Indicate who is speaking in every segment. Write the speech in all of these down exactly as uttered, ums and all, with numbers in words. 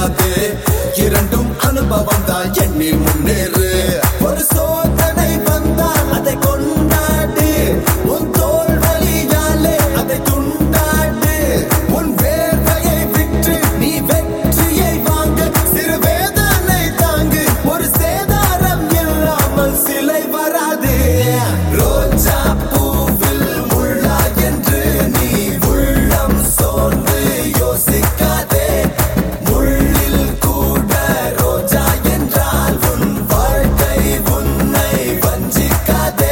Speaker 1: நில்லாதே இரண்டும் அனுபவம் தான் எண்ணி முன்னேறு ஒரு சோதனை வந்தால் அதை கொண்டாடு உன் தோல் வலியாலே அதை துண்டாடு உன் வேர்வையை விற்று நீ வெற்றியை வாங்க சிறு வேதனை தாங்கு ஒரு சேதாரம் இல்லாமல் சிலை வராது ரோஜா பூவில் முள்ளா என்று நீ உள்ளம் சோர்ந்து யோசிக்காதே முள்ளில் கூட ரோஜா என்றால் உன் வாழ்க்கை உன்னை வஞ்சிக்காதே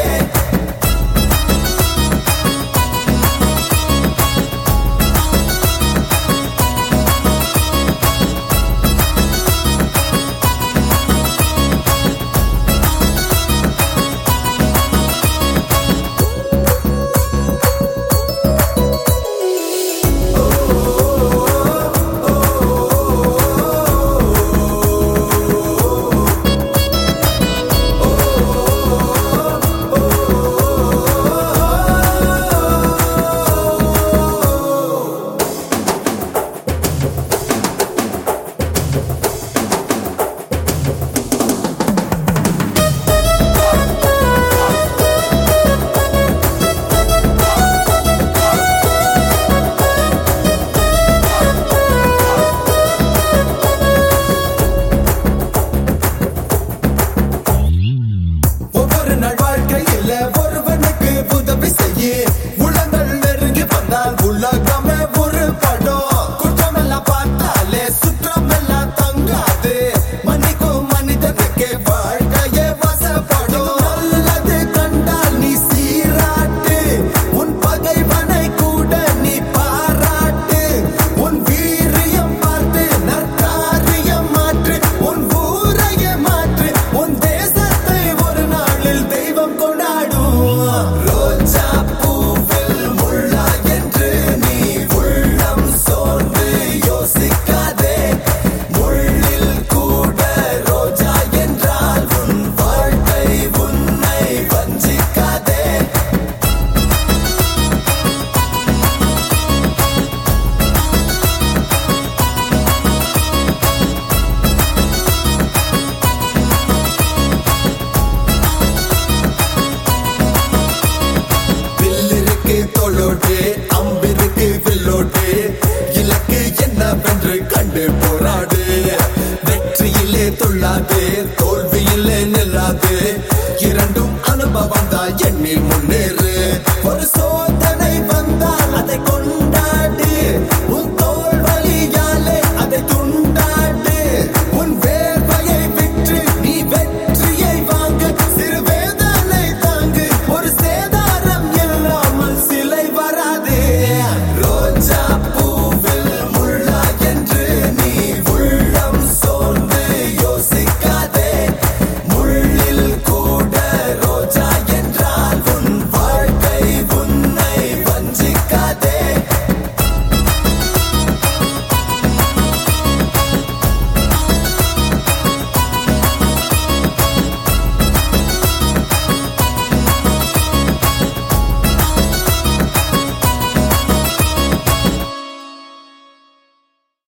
Speaker 1: ஒவ்வொரு நாள் வாழ்க்கையில் ஒருவனுக்கு உதவி செய்ய உலங்கள் நெருங்கி வந்தால் உலகமே ஒரு படம் குற்றமெல்லாம் பார்த்தாலே சுற்றமெல்லாம் தங்காது மன்னிக்கும் மனிதனுக்கு வாழ்க்கையே வசப்படும் நல்லது கண்டால் நீ சீராட்டு உன் பகைவனை கூட நீ பாராட்டு உன் வீரியம் பார்த்து நற்காரியம் மாற்று உன் ஊரையே மாற்று உன் தேசத்தை ஒரு நாளில் தெய்வம் கொண்டாடும் ரோஜா பூவில் முள்ளா என்று நீ உள்ளம் சோர்ந்து யோசிக்காதே முள்ளில் கூட ரோஜா என்றால் உன் வாழ்க்கை உன்னை வஞ்சிக்காதே வில்லிருக்கு தோளோடு அம்பிருக்கு வில்லோடு இலக்கு என்னவென்று கண்டு போராடு வெற்றியிலே துள்ளாது தோல்வியிலே நில்லாது இரண்டும் அனுபவம் தான் எண்ணி முன்னே